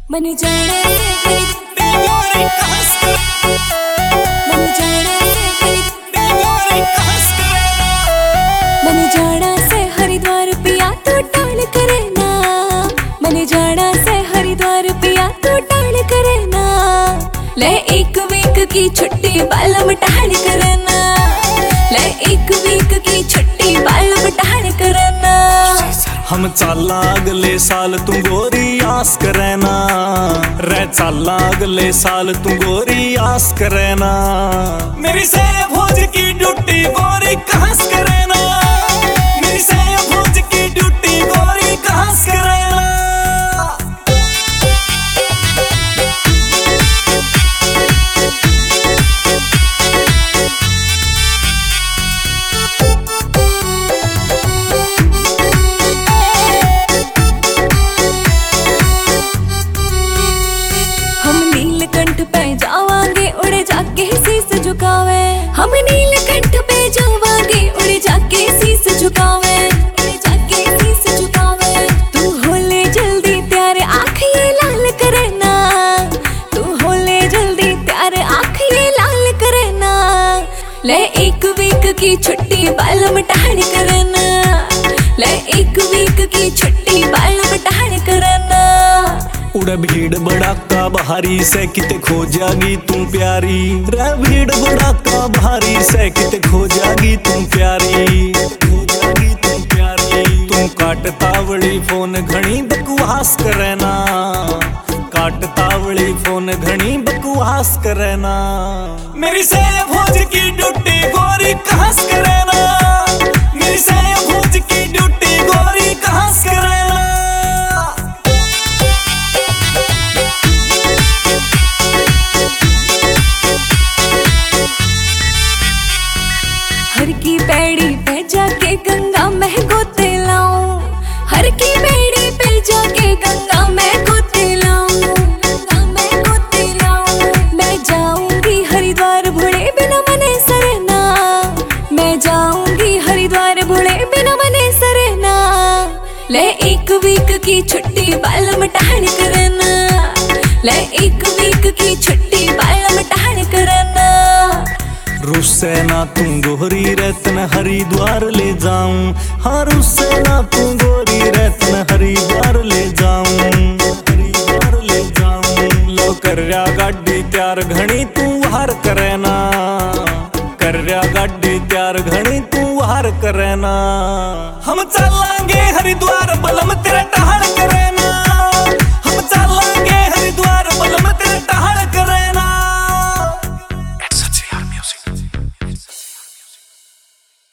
मन जाना से तेरी खास मन जाना से तेरी खास मन जाना से हरिद्वार पिया तो टाल करे ना। मन जाना से हरिद्वार पिया तो टाल करे ना। ले एक वीक की छुट्टी बालम टाल करे ना। ले एक वीक की छुट्टी बालम टाल करे ना। हम चाला अगले साल तू गोरी आस करे ना। रे चाला अगले साल तू गोरी आस करे ना। मेरी से भोज की ड्यूटी गोरी कहास करे ना। मेरी से भोज की ड्यूटी गोरी कहास करे ना। हम नीलकंठ पे जावांगे उड़ जाके शीस झुकावे। उड़ जाके शीस झुकावे। तू होले जल्दी त्यारे आँख ये लाल करे ना। तू होले जल्दी त्यारे आँख ये लाल करे ना। ले एक वीक की छुट्टी बालम टाड़ करे ना। ले एक वीक की छुट्टी बालम टाड़ करे ना। उड़ भीड़ बड़ाका भारी से किते खो जागी तू प्यारी। रे भीड़ बड़ाका भारी से किते खो जागी तू प्यारी। खो जागी तू प्यारी। तू काट तावड़ी फोन घणी बकवास करे ना। काट तावड़ी फोन घणी बकवास करे ना। मेरी से भोज की ड्यूटी गोरी कहास करे ना। मेरी से भोज की ड्यूटी गोरी कहास करे ना। हर की पैड़ी पे जाके गंगा मैं गोते लाऊं। हर की पैड़ी पे जाके गंगा मैं गोते लाऊं। गंगा मैं गोते लाऊं। मैं जाऊंगी हरिद्वार भोले बिना मने सरना। मैं जाऊंगी हरिद्वार भोले बिना मने सरना। ले एक वीक की छुट्टी बालम टाड़ करना। ले एक वीक की छुट्टी बालम टाड़ करना। रुस्से ना तू गोरी रतन हरिद्वार ले जाऊं। हाँ रुस्से ना तू गोरी रतन हरिद्वार ले जाऊं।